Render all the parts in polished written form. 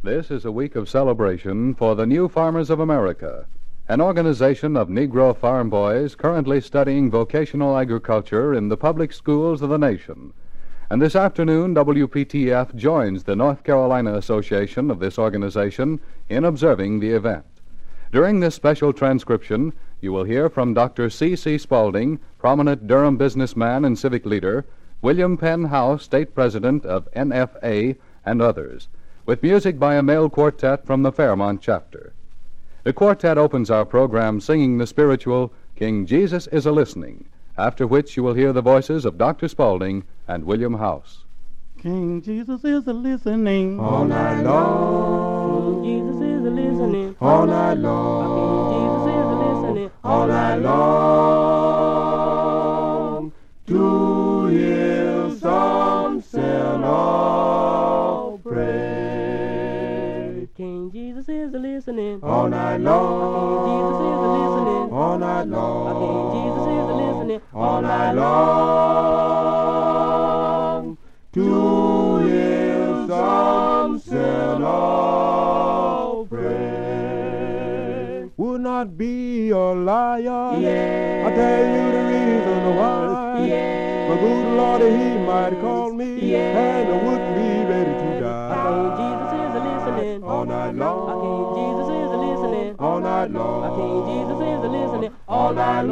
This is a week of celebration for the New Farmers of America, an organization of Negro farm boys currently studying vocational agriculture in the public schools of the nation. And this afternoon, WPTF joins the North Carolina Association of this organization in observing the event. During this special transcription, you will hear from Dr. C.C. Spaulding, prominent Durham businessman and civic leader, William Penn House, state president of NFA, and others, with music by a male quartet from the Fairmont chapter. The quartet opens our program singing the spiritual King Jesus is a-Listening, after which you will hear the voices of Dr. Spaulding and William House. King Jesus is a-listening all night long. King Jesus is a-listening all night long. King Jesus is a-listening all night long. To hear some sinner pray. King Jesus is a-listening all night long. King Jesus is a-listening all night long. King Jesus is a-listening all night long. To hear some sinner pray. Would not be a liar. Yeah. I'll tell you the reason why. Yeah. My good Lord, he might call me, Yeah. and I wouldn't be ready to King die. Jesus is a-listening All night long. King Jesus is a-listening All night long. King Jesus is a-listening All night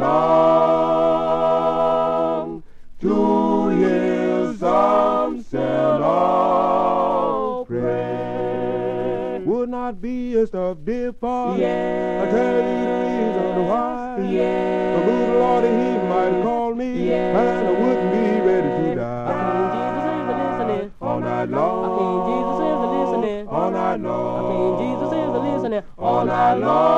long. To hear some sinner pray. Would not be a stuff differ. Yeah. I'll tell you the reason why. Yeah. The good Lord, he might call me, Yeah. and I wouldn't be ready to King die. Jesus is a-listening All night long. King Jesus is a-listening All night long. King Jesus is a-listening All night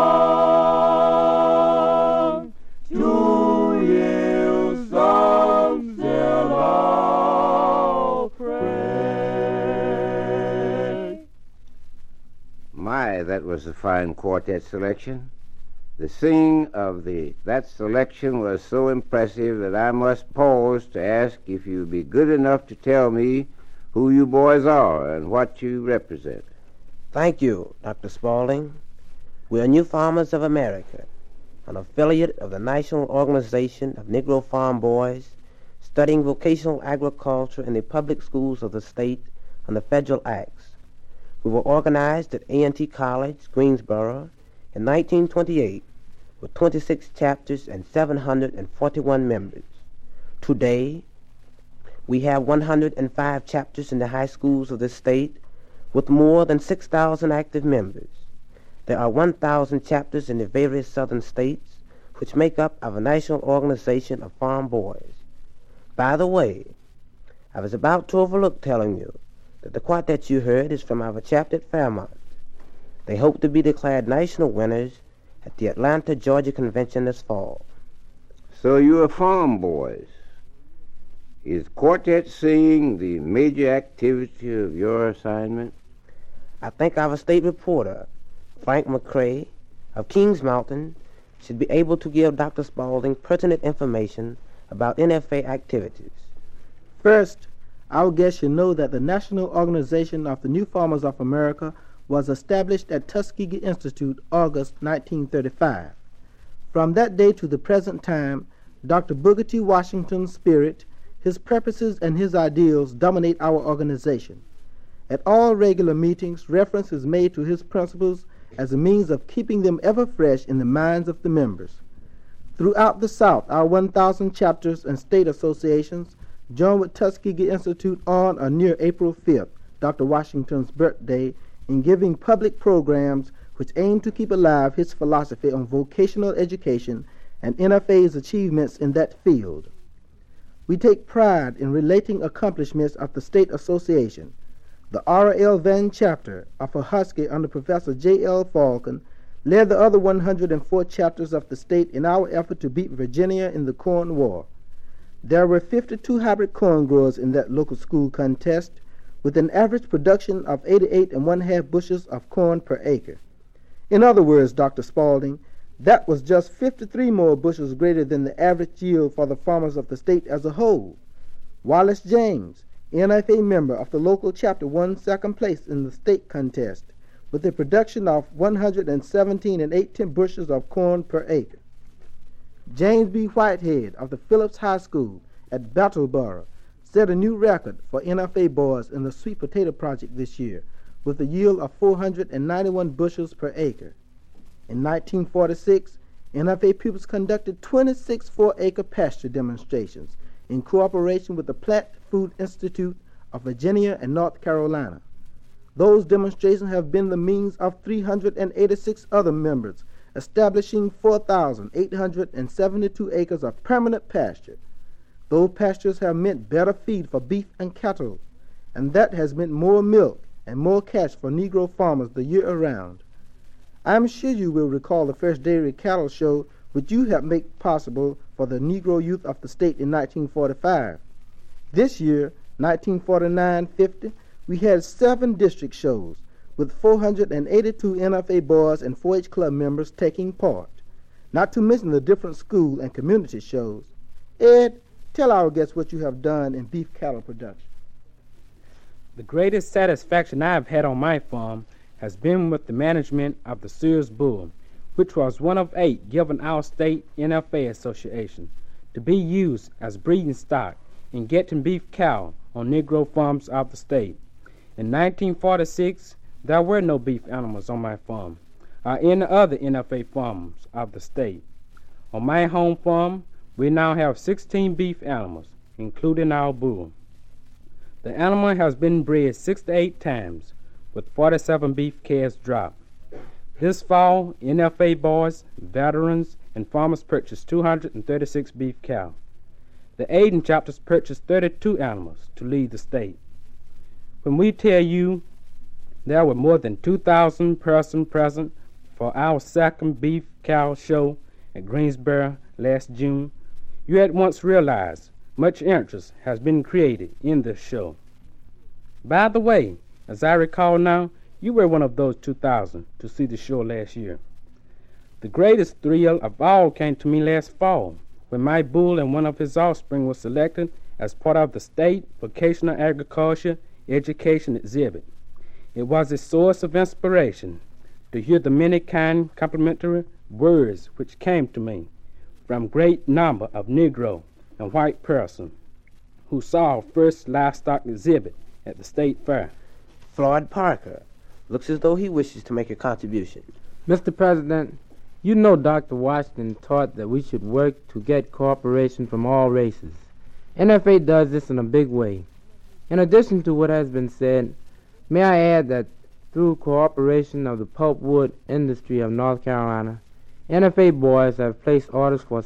long. To hear some sinner pray. My, that was a fine quartet selection. The singing of that selection was so impressive that I must pause to ask if you'd be good enough to tell me who you boys are and what you represent. Thank you, Dr. Spaulding. We are New Farmers of America, an affiliate of the National Organization of Negro Farm Boys studying vocational agriculture in the public schools of the state and the federal acts. We were organized at A&T College, Greensboro, in 1928 with 26 chapters and 741 members. Today, we have 105 chapters in the high schools of the state with more than 6,000 active members. There are 1,000 chapters in the various southern states which make up our national organization of farm boys. By the way, I was about to overlook telling you that the quartet you heard is from our chapter at Fairmont. They hope to be declared national winners at the Atlanta, Georgia Convention this fall. So you are farm boys. Is quartet singing the major activity of your assignment? I think our state reporter, Frank McCrae of Kings Mountain, should be able to give Dr. Spaulding pertinent information about NFA activities. First, our guests should know that the National Organization of the New Farmers of America was established at Tuskegee Institute August 1935. From that day to the present time, Dr. Booker T. Washington's spirit, his purposes, and his ideals dominate our organization. At all regular meetings, reference is made to his principles as a means of keeping them ever fresh in the minds of the members. Throughout the South, our 1,000 chapters and state associations join with Tuskegee Institute on or near April 5th, Dr. Washington's birthday, in giving public programs which aim to keep alive his philosophy on vocational education and NFA's achievements in that field. We take pride in relating accomplishments of the state association. The R.L. Van chapter of Husky under Professor J.L. Falcon led the other 104 chapters of the state in our effort to beat Virginia in the Corn War. There were 52 hybrid corn growers in that local school contest, with an average production of 88 1/2 bushels of corn per acre. In other words, Dr. Spaulding, that was just 53 more bushels greater than the average yield for the farmers of the state as a whole. Wallace James, NFA member of the local chapter, won second place in the state contest. with a production of 117 1/8 bushels of corn per acre. James B. Whitehead of the Phillips High School at Battleboro set a new record for NFA boys in the sweet potato project this year with a yield of 491 bushels per acre. In 1946, NFA pupils conducted 26 4-acre pasture demonstrations in cooperation with the Platt Food Institute of Virginia and North Carolina. Those demonstrations have been the means of 386 other members establishing 4,872 acres of permanent pasture. Those pastures have meant better feed for beef and cattle, and that has meant more milk and more cash for Negro farmers the year around. I'm sure you will recall the first dairy cattle show which you helped make possible for the Negro youth of the state in 1945. This year, 1949-50, we had 7 district shows with 482 NFA boys and 4-H club members taking part, not to mention the different school and community shows. Ed, tell our guests what you have done in beef cattle production. The greatest satisfaction I have had on my farm has been with the management of the Sears Bull, which was one of 8 given our state NFA association to be used as breeding stock in getting beef cow on Negro farms of the state. In 1946, there were no beef animals on my farm or any other NFA farms of the state. On my home farm, we now have 16 beef animals, including our bull. The animal has been bred 6 to 8 times, with 47 beef calves dropped. This fall, NFA boys, veterans, and farmers purchased 236 beef cow. The Aden chapters purchased 32 animals to lead the state. When we tell you there were more than 2,000 persons present for our second beef cow show at Greensboro last June, you at once realize much interest has been created in this show. By the way, as I recall now, you were one of those 2,000 to see the show last year. The greatest thrill of all came to me last fall when my bull and one of his offspring was selected as part of the State Vocational Agriculture Education Exhibit. It was a source of inspiration to hear the many kind complimentary words which came to me from great number of Negro and white persons who saw our first livestock exhibit at the State Fair. Floyd Parker looks as though he wishes to make a contribution. Mr. President, you know Dr. Washington taught that we should work to get cooperation from all races. NFA does this in a big way. In addition to what has been said, may I add that through cooperation of the pulpwood industry of North Carolina, NFA boys have placed orders for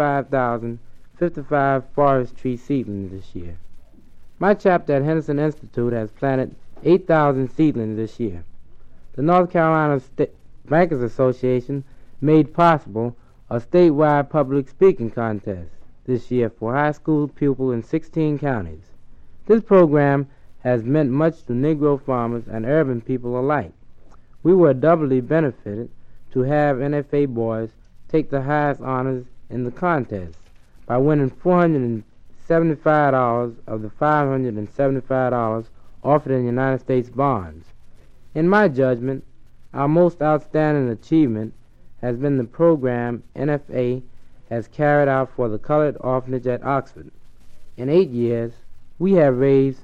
65,055 forest tree seedlings this year. My chapter at Henderson Institute has planted 8,000 seedlings this year. The North Carolina Bankers Association made possible a statewide public speaking contest this year for high school pupils in 16 counties. This program has meant much to Negro farmers and urban people alike. We were doubly benefited to have NFA boys take the highest honors in the contest by winning $475 of the $575 offered in United States bonds. In my judgment, our most outstanding achievement has been the program NFA has carried out for the colored orphanage at Oxford. In 8 years, we have raised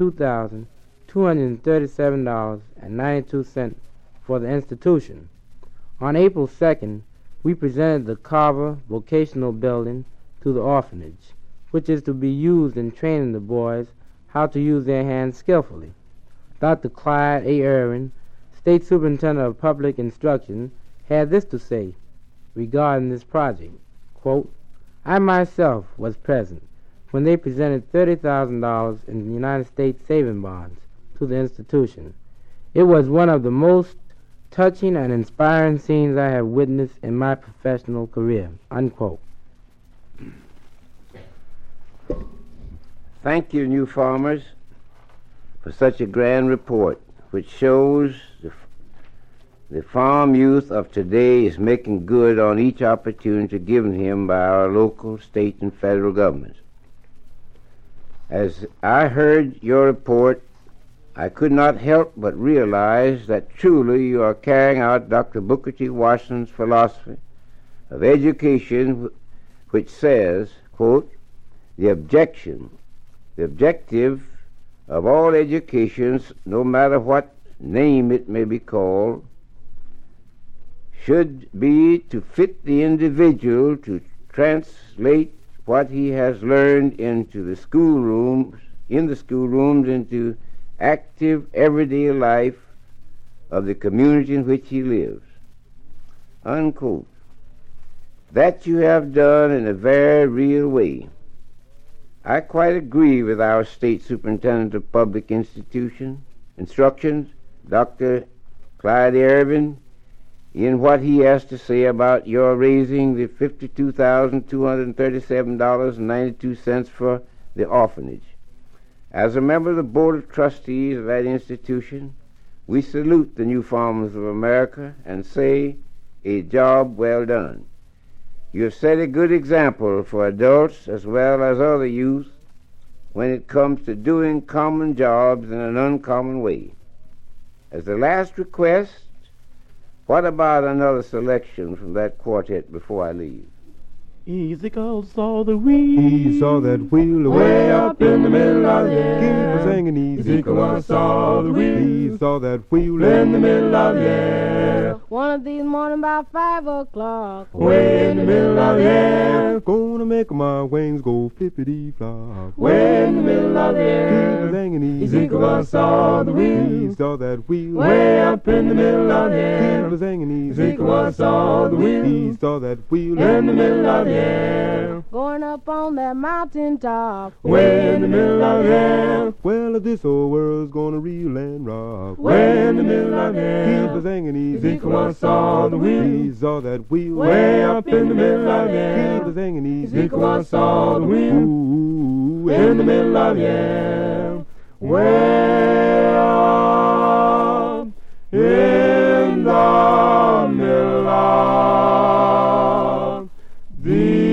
$52,237.92 for the institution. On April 2nd, we presented the Carver Vocational Building to the orphanage, which is to be used in training the boys how to use their hands skillfully. Dr. Clyde A. Irwin, State Superintendent of Public Instruction, had this to say regarding this project, quote, I myself was present when they presented $30,000 in United States saving bonds to the institution. It was one of the most touching and inspiring scenes I have witnessed in my professional career, unquote. Thank you, new farmers, for such a grand report, which shows the farm youth of today is making good on each opportunity given him by our local, state, and federal governments. As I heard your report, I could not help but realize that truly you are carrying out Dr. Booker T. Washington's philosophy of education, which says, quote, the objective of all educations, no matter what name it may be called, should be to fit the individual to translate what he has learned into the schoolrooms, into active everyday life of the community in which he lives. Unquote. That you have done in a very real way. I quite agree with our State Superintendent of Public Instructions, Dr. Clyde Irvin, in what he has to say about your raising the $52,237.92 for the orphanage. As a member of the Board of Trustees of that institution, we salute the New Farmers of America and say, a job well done. You have set a good example for adults as well as other youth when it comes to doing common jobs in an uncommon way. As the last request, what about another selection from that quartet before I leave? Easy goes all the wheel. He saw that wheel way up in the middle of the air. Keep singing easy goes all the wheel. He saw that wheel in the middle of the air. One of these mornings about 5 o'clock. Way in the middle of the air. Gonna make my wings go flippity-flop. Way in the middle of the air. Keep singing easy goes all the wheel. He saw that wheel way up in the middle of the air. Keep singing easy goes all the wheel. He saw that wheel in the middle of the air. Going up on that mountain top. Way in the middle of the air. Well, if this old world's gonna reel and rock. Way in the middle of the air. Keep singing easy, come on, saw the wheel. He saw that wheel way up in the middle of the air. Keep singing easy, come on, saw the wheel. Ooh, in the middle of the air. Way up in the middle of the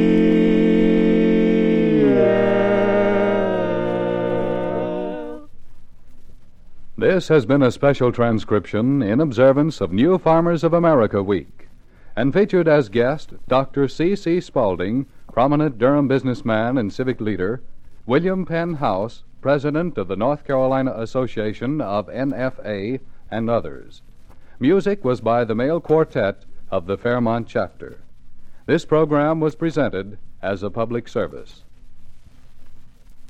air. This has been a special transcription in observance of New Farmers of America Week, and featured as guest Dr. C.C. Spaulding, prominent Durham businessman and civic leader, William Penn House, president of the North Carolina Association of NFA, and others. Music was by the male quartet of the Fairmont chapter. This program was presented as a public service.